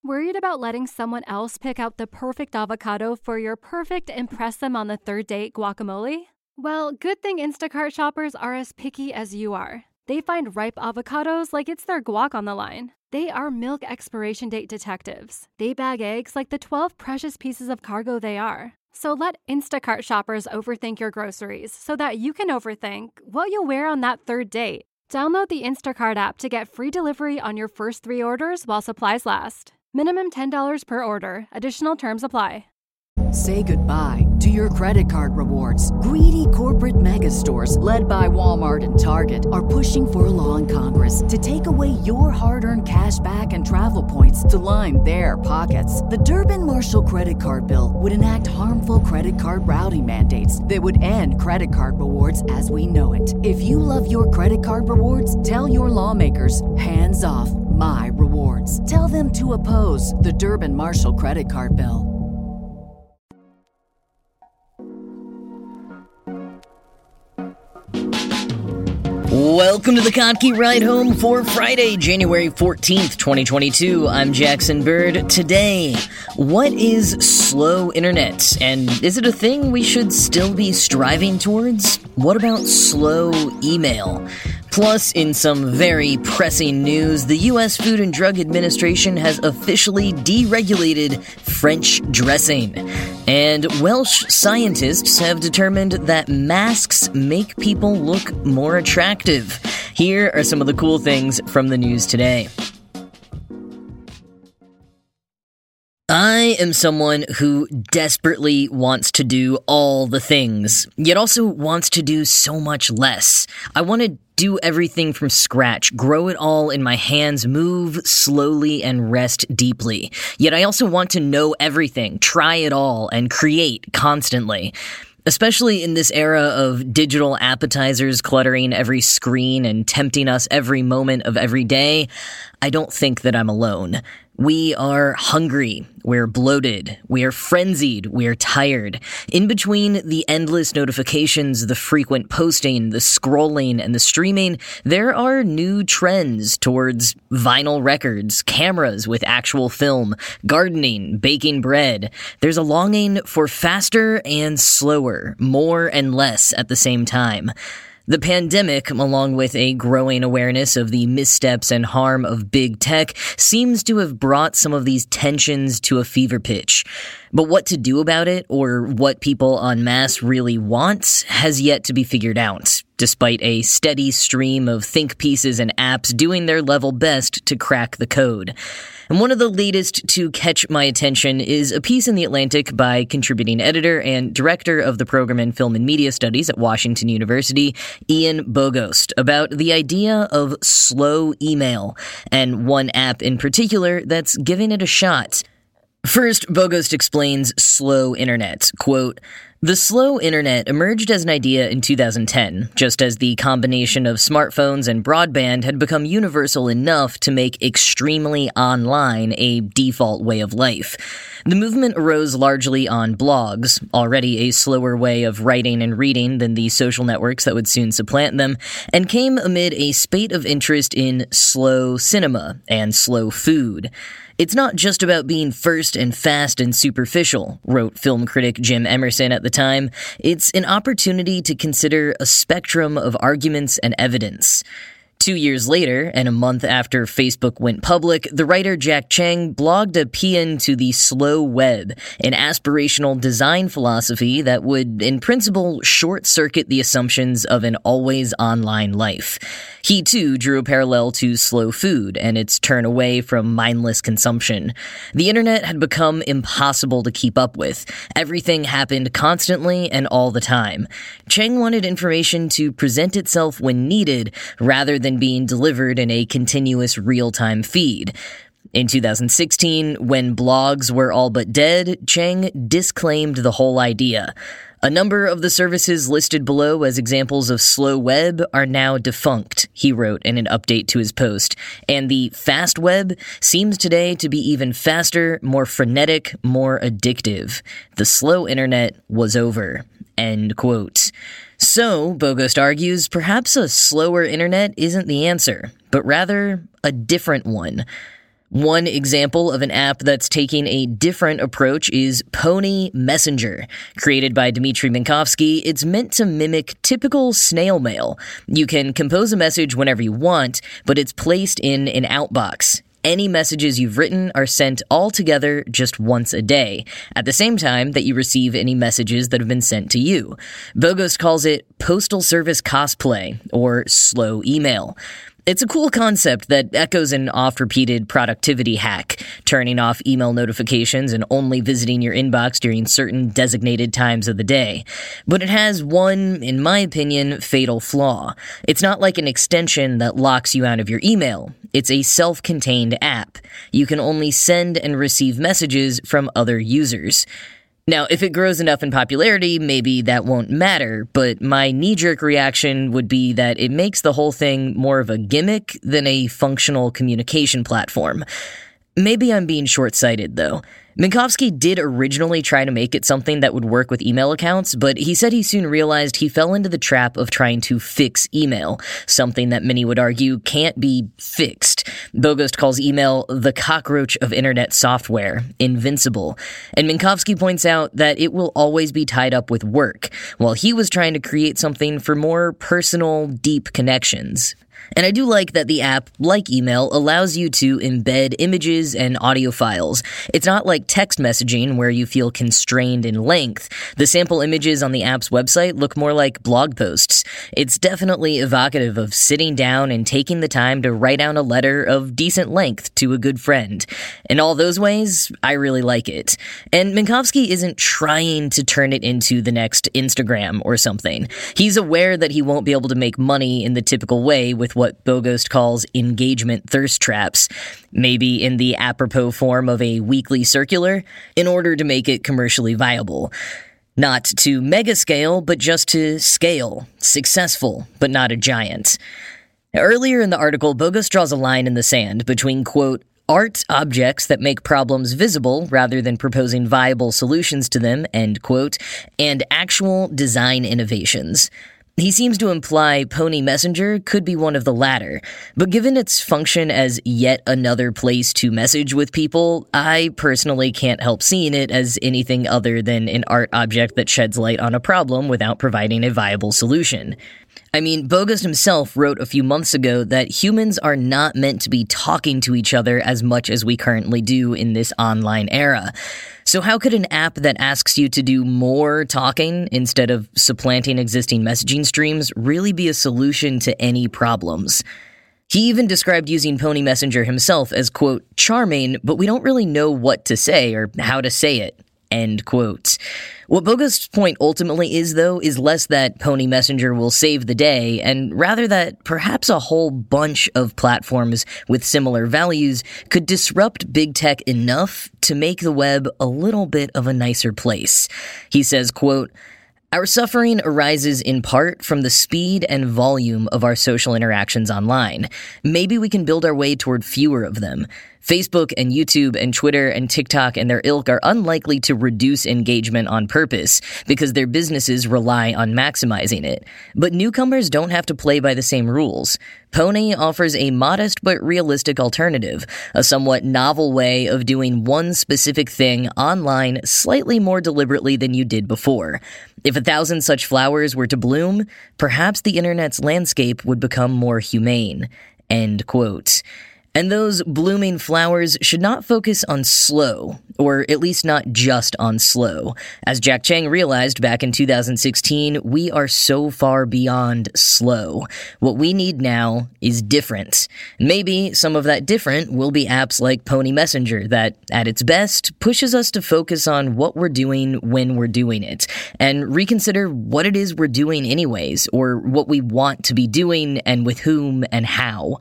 Worried about letting someone else pick out the perfect avocado for your perfect impress them on the third date guacamole? Well, good thing Instacart shoppers are as picky as you are. They find ripe avocados like it's their guac on the line. They are milk expiration date detectives. They bag eggs like the 12 precious pieces of cargo they are. So let Instacart shoppers overthink your groceries so that you can overthink what you'll wear on that third date. Download the Instacart app to get free delivery on your first 3 orders while supplies last. Minimum $10 per order. Additional terms apply. Say goodbye to your credit card rewards. Greedy corporate mega stores, led by Walmart and Target, are pushing for a law in Congress to take away your hard-earned cash back and travel points to line their pockets. The Durbin-Marshall credit card bill would enact harmful credit card routing mandates that would end credit card rewards as we know it. If you love your credit card rewards, tell your lawmakers, hands off my rewards. Tell them to oppose the Durbin-Marshall credit card bill. Welcome to the Kottke Ride Home for Friday, January 14th, 2022. I'm Jackson Bird. Today, what is slow internet? And is it a thing we should still be striving towards? What about slow email? Plus, in some very pressing news, the U.S. Food and Drug Administration has officially deregulated French dressing. And Welsh scientists have determined that masks make people look more attractive. Here are some of the cool things from the news today. I am someone who desperately wants to do all the things, yet also wants to do so much less. I want to do everything from scratch, grow it all in my hands, move slowly and rest deeply. Yet I also want to know everything, try it all, and create constantly. Especially in this era of digital appetizers cluttering every screen and tempting us every moment of every day, I don't think that I'm alone. We are hungry, we're bloated, we are frenzied, we are tired. In between the endless notifications, the frequent posting, the scrolling, and the streaming, there are new trends towards vinyl records, cameras with actual film, gardening, baking bread. There's a longing for faster and slower, more and less at the same time. The pandemic, along with a growing awareness of the missteps and harm of big tech, seems to have brought some of these tensions to a fever pitch. But what to do about it, or what people en masse really want, has yet to be figured out, despite a steady stream of think pieces and apps doing their level best to crack the code. And one of the latest to catch my attention is a piece in The Atlantic by contributing editor and director of the program in Film and Media Studies at Washington University, Ian Bogost, about the idea of slow email, and one app in particular that's giving it a shot. First, Bogost explains slow internet. Quote, "The slow internet emerged as an idea in 2010, just as the combination of smartphones and broadband had become universal enough to make extremely online a default way of life. The movement arose largely on blogs, already a slower way of writing and reading than the social networks that would soon supplant them, and came amid a spate of interest in slow cinema and slow food. It's not just about being first and fast and superficial," wrote film critic Jim Emerson at the time. "It's an opportunity to consider a spectrum of arguments and evidence." 2 years later, and a month after Facebook went public, the writer Jack Cheng blogged a paean to the slow web, an aspirational design philosophy that would, in principle, short-circuit the assumptions of an always online life. He, too, drew a parallel to slow food and its turn away from mindless consumption. The internet had become impossible to keep up with. Everything happened constantly and all the time. Cheng wanted information to present itself when needed, rather than being delivered in a continuous real-time feed. In 2016, when blogs were all but dead, Cheng disclaimed the whole idea. "A number of the services listed below as examples of slow web are now defunct," he wrote in an update to his post, "and the fast web seems today to be even faster, more frenetic, more addictive. The slow internet was over." End quote. So, Bogost argues, perhaps a slower internet isn't the answer, but rather a different one. One example of an app that's taking a different approach is Pony Messenger. Created by Dmitry Minkovsky, it's meant to mimic typical snail mail. You can compose a message whenever you want, but it's placed in an outbox. Any messages you've written are sent all together just once a day, at the same time that you receive any messages that have been sent to you. Bogost calls it Postal Service cosplay, or slow email. It's a cool concept that echoes an oft-repeated productivity hack, turning off email notifications and only visiting your inbox during certain designated times of the day. But it has one, in my opinion, fatal flaw. It's not like an extension that locks you out of your email. It's a self-contained app. You can only send and receive messages from other users. Now, if it grows enough in popularity, maybe that won't matter, but my knee-jerk reaction would be that it makes the whole thing more of a gimmick than a functional communication platform. Maybe I'm being short-sighted, though. Minkovsky did originally try to make it something that would work with email accounts, but he said he soon realized he fell into the trap of trying to fix email, something that many would argue can't be fixed. Bogost calls email the cockroach of internet software, invincible. And Minkovsky points out that it will always be tied up with work, while he was trying to create something for more personal, deep connections. And I do like that the app, like email, allows you to embed images and audio files. It's not like text messaging where you feel constrained in length. The sample images on the app's website look more like blog posts. It's definitely evocative of sitting down and taking the time to write down a letter of decent length to a good friend. In all those ways, I really like it. And Minkovsky isn't trying to turn it into the next Instagram or something. He's aware that he won't be able to make money in the typical way with what Bogost calls engagement thirst traps, maybe in the apropos form of a weekly circular, in order to make it commercially viable. Not to mega scale, but just to scale. Successful, but not a giant. Earlier in the article, Bogost draws a line in the sand between, quote, art objects that make problems visible rather than proposing viable solutions to them, end quote, and actual design innovations. He seems to imply Pony Messenger could be one of the latter, but given its function as yet another place to message with people, I personally can't help seeing it as anything other than an art object that sheds light on a problem without providing a viable solution. I mean, Bogost himself wrote a few months ago that humans are not meant to be talking to each other as much as we currently do in this online era. So how could an app that asks you to do more talking instead of supplanting existing messaging streams really be a solution to any problems? He even described using Pony Messenger himself as, quote, charming, but we don't really know what to say or how to say it, end quote. What Bogost's point ultimately is, though, is less that Pony Messenger will save the day, and rather that perhaps a whole bunch of platforms with similar values could disrupt big tech enough to make the web a little bit of a nicer place. He says, quote, our suffering arises in part from the speed and volume of our social interactions online. Maybe we can build our way toward fewer of them. Facebook and YouTube and Twitter and TikTok and their ilk are unlikely to reduce engagement on purpose because their businesses rely on maximizing it. But newcomers don't have to play by the same rules. Pony offers a modest but realistic alternative, a somewhat novel way of doing one specific thing online slightly more deliberately than you did before. If 1,000 such flowers were to bloom, perhaps the internet's landscape would become more humane. End quote. And those blooming flowers should not focus on slow, or at least not just on slow. As Jack Chang realized back in 2016, we are so far beyond slow. What we need now is different. Maybe some of that different will be apps like Pony Messenger that, at its best, pushes us to focus on what we're doing when we're doing it, and reconsider what it is we're doing anyways, or what we want to be doing and with whom and how.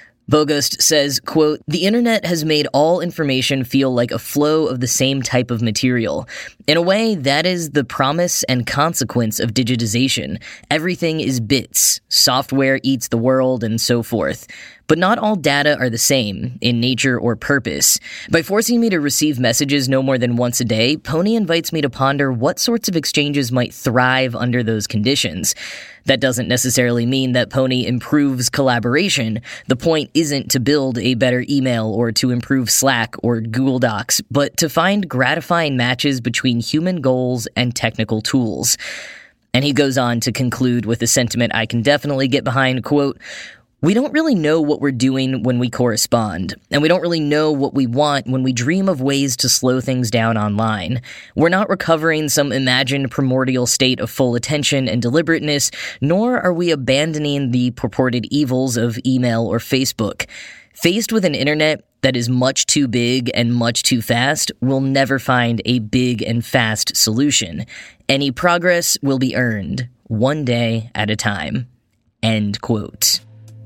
Bogost says, quote, the internet has made all information feel like a flow of the same type of material. In a way, that is the promise and consequence of digitization. Everything is bits. Software eats the world and so forth. But not all data are the same in nature or purpose. By forcing me to receive messages no more than once a day, Pony invites me to ponder what sorts of exchanges might thrive under those conditions. That doesn't necessarily mean that Pony improves collaboration. The point isn't to build a better email or to improve Slack or Google Docs, but to find gratifying matches between human goals and technical tools. And he goes on to conclude with a sentiment I can definitely get behind, quote, "We don't really know what we're doing when we correspond, and we don't really know what we want when we dream of ways to slow things down online. We're not recovering some imagined primordial state of full attention and deliberateness, nor are we abandoning the purported evils of email or Facebook. Faced with an internet that is much too big and much too fast, we'll never find a big and fast solution. Any progress will be earned, one day at a time." End quote.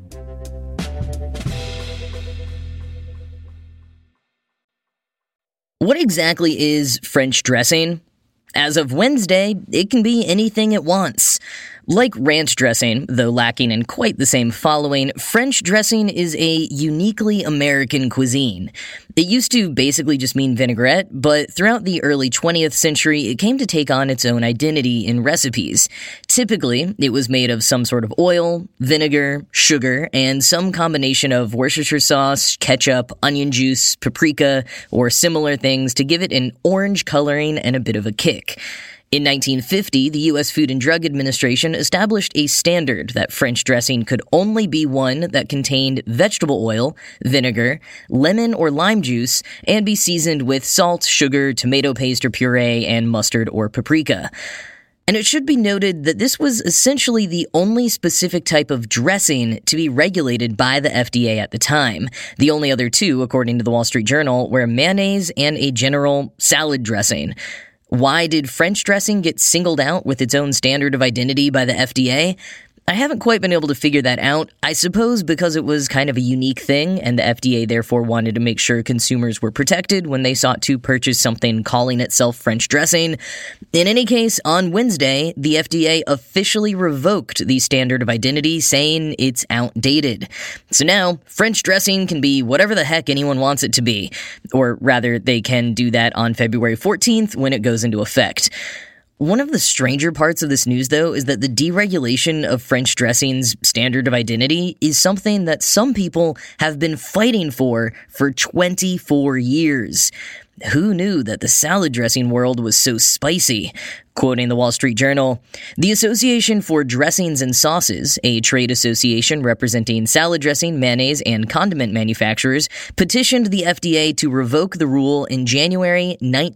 What exactly is French dressing? As of Wednesday, it can be anything it wants. Like ranch dressing, though lacking in quite the same following, French dressing is a uniquely American cuisine. It used to basically just mean vinaigrette, but throughout the early 20th century, it came to take on its own identity in recipes. Typically, it was made of some sort of oil, vinegar, sugar, and some combination of Worcestershire sauce, ketchup, onion juice, paprika, or similar things to give it an orange coloring and a bit of a kick. In 1950, the U.S. Food and Drug Administration established a standard that French dressing could only be one that contained vegetable oil, vinegar, lemon or lime juice, and be seasoned with salt, sugar, tomato paste or puree, and mustard or paprika. And it should be noted that this was essentially the only specific type of dressing to be regulated by the FDA at the time. The only other two, according to the Wall Street Journal, were mayonnaise and a general salad dressing. Why did French dressing get singled out with its own standard of identity by the FDA? I haven't quite been able to figure that out. I suppose because it was kind of a unique thing, and the FDA therefore wanted to make sure consumers were protected when they sought to purchase something calling itself French dressing. In any case, on Wednesday, the FDA officially revoked the standard of identity, saying it's outdated. So now, French dressing can be whatever the heck anyone wants it to be. Or rather, they can do that on February 14th when it goes into effect. One of the stranger parts of this news, though, is that the deregulation of French dressing's standard of identity is something that some people have been fighting for 24 years. Who knew that the salad dressing world was so spicy? Quoting the Wall Street Journal, "The Association for Dressings and Sauces, a trade association representing salad dressing, mayonnaise, and condiment manufacturers, petitioned the FDA to revoke the rule in January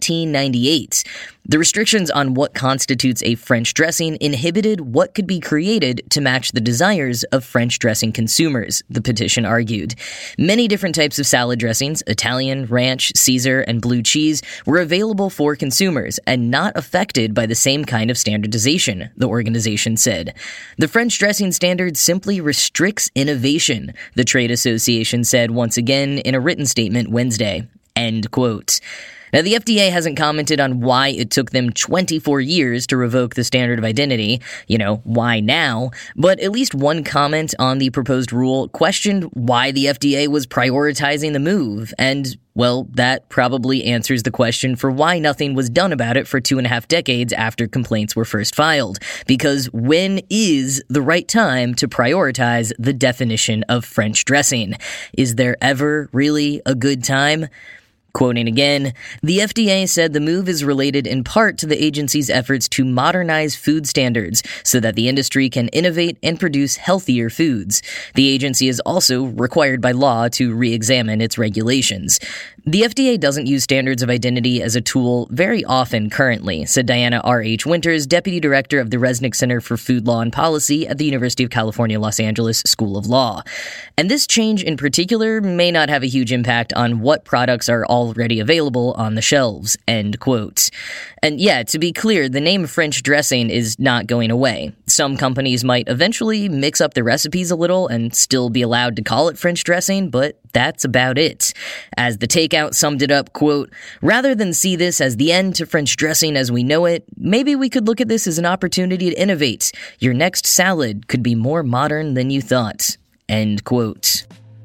1998. The restrictions on what constitutes a French dressing inhibited what could be created to match the desires of French dressing consumers," the petition argued. Many different types of salad dressings, Italian, ranch, Caesar, and blue cheese, were available for consumers and not affected by the same kind of standardization, the organization said. "The French dressing standard simply restricts innovation," the trade association said once again in a written statement Wednesday. End quote. Now, the FDA hasn't commented on why it took them 24 years to revoke the standard of identity. Why now? But at least one comment on the proposed rule questioned why the FDA was prioritizing the move. And, well, that probably answers the question for why nothing was done about it for 2.5 decades after complaints were first filed. Because when is the right time to prioritize the definition of French dressing? Is there ever really a good time? Quoting again, "The FDA said the move is related in part to the agency's efforts to modernize food standards so that the industry can innovate and produce healthier foods. The agency is also required by law to re-examine its regulations. The FDA doesn't use standards of identity as a tool very often currently," said Diana R.H. Winters, Deputy Director of the Resnick Center for Food Law and Policy at the University of California, Los Angeles School of Law. "And this change in particular may not have a huge impact on what products are already available on the shelves," end quote. And yeah, to be clear, the name French dressing is not going away. Some companies might eventually mix up the recipes a little and still be allowed to call it French dressing, but that's about it. As the Takeout summed it up, quote, "Rather than see this as the end to French dressing as we know it, maybe we could look at this as an opportunity to innovate. Your next salad could be more modern than you thought." End quote.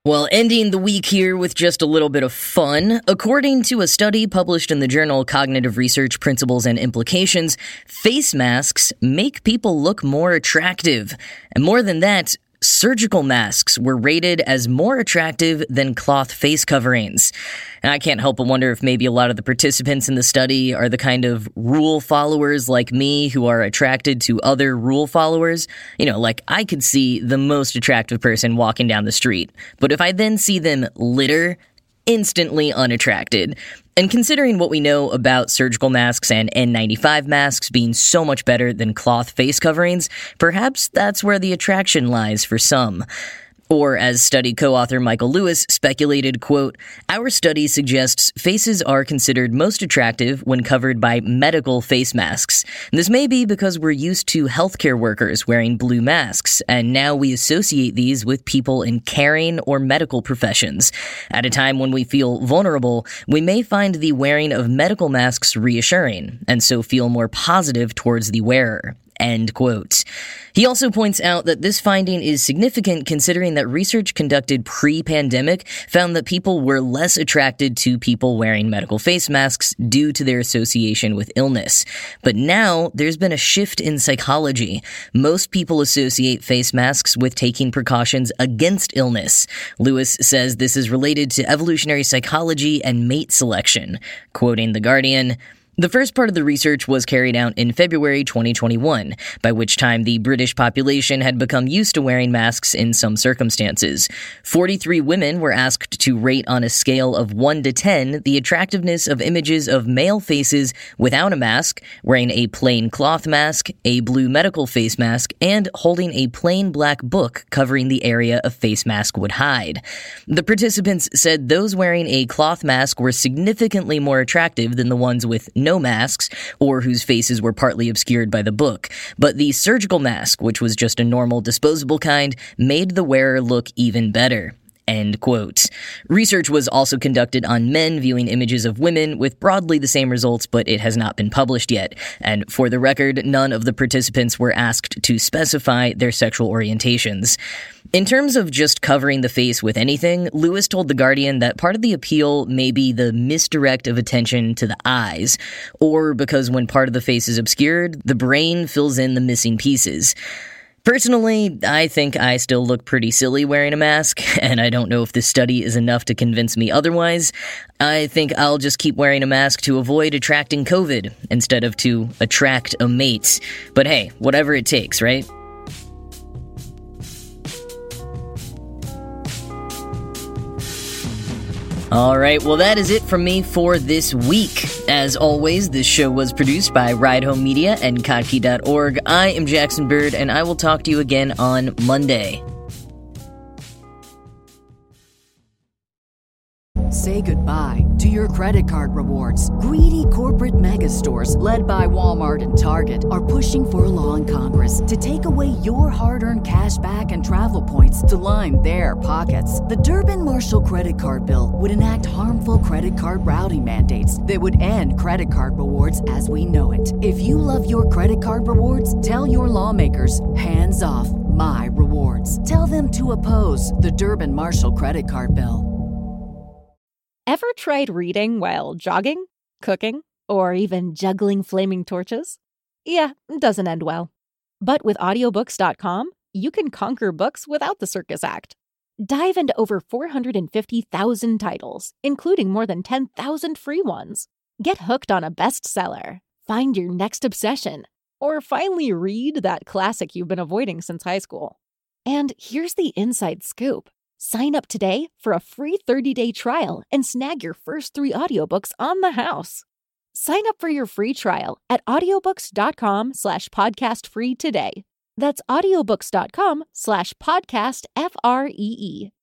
Well, ending the week here with just a little bit of fun. According to a study published in the journal Cognitive Research Principles and Implications, face masks make people look more attractive. And more than that, surgical masks were rated as more attractive than cloth face coverings. And I can't help but wonder if maybe a lot of the participants in the study are the kind of rule followers like me who are attracted to other rule followers. You know, like I could see the most attractive person walking down the street, but if I then see them litter, instantly unattracted. And considering what we know about surgical masks and N95 masks being so much better than cloth face coverings, perhaps that's where the attraction lies for some. Or, as study co-author Michael Lewis speculated, quote, "Our study suggests faces are considered most attractive when covered by medical face masks. This may be because we're used to healthcare workers wearing blue masks, and now we associate these with people in caring or medical professions. At a time when we feel vulnerable, we may find the wearing of medical masks reassuring, and so feel more positive towards the wearer." End quote. He also points out that this finding is significant considering that research conducted pre-pandemic found that people were less attracted to people wearing medical face masks due to their association with illness. But now, there's been a shift in psychology. Most people associate face masks with taking precautions against illness. Lewis says this is related to evolutionary psychology and mate selection. Quoting The Guardian, "The first part of the research was carried out in February 2021, by which time the British population had become used to wearing masks in some circumstances. 43 women were asked to rate on a scale of 1 to 10 the attractiveness of images of male faces without a mask, wearing a plain cloth mask, a blue medical face mask, and holding a plain black book covering the area a face mask would hide. The participants said those wearing a cloth mask were significantly more attractive than the ones with no masks, or whose faces were partly obscured by the book. But the surgical mask, which was just a normal disposable kind, made the wearer look even better." End quote. Research was also conducted on men viewing images of women with broadly the same results, but it has not been published yet. And for the record, none of the participants were asked to specify their sexual orientations. In terms of just covering the face with anything, Lewis told The Guardian that part of the appeal may be the misdirect of attention to the eyes, or because when part of the face is obscured, the brain fills in the missing pieces. Personally, I think I still look pretty silly wearing a mask, and I don't know if this study is enough to convince me otherwise. I think I'll just keep wearing a mask to avoid attracting COVID, instead of to attract a mate. But hey, whatever it takes, right? Alright, well that is it from me for this week. As always, this show was produced by Ride Home Media and Kottke.org. I am Jackson Bird, and I will talk to you again on Monday. Say goodbye to your credit card rewards. Greedy corporate mega stores, led by Walmart and Target, are pushing for a law in Congress to take away your hard-earned cash back and travel points to line their pockets. The Durbin-Marshall credit card bill would enact harmful credit card routing mandates that would end credit card rewards as we know it. If you love your credit card rewards, tell your lawmakers, hands off my rewards. Tell them to oppose the Durbin-Marshall credit card bill. Ever tried reading while jogging, cooking, or even juggling flaming torches? Yeah, it doesn't end well. But with audiobooks.com, you can conquer books without the circus act. Dive into over 450,000 titles, including more than 10,000 free ones. Get hooked on a bestseller, find your next obsession, or finally read that classic you've been avoiding since high school. And here's the inside scoop. Sign up today for a free 30-day trial and snag your first 3 audiobooks on the house. Sign up for your free trial at audiobooks.com/podcastfree today. That's audiobooks.com/podcastfree.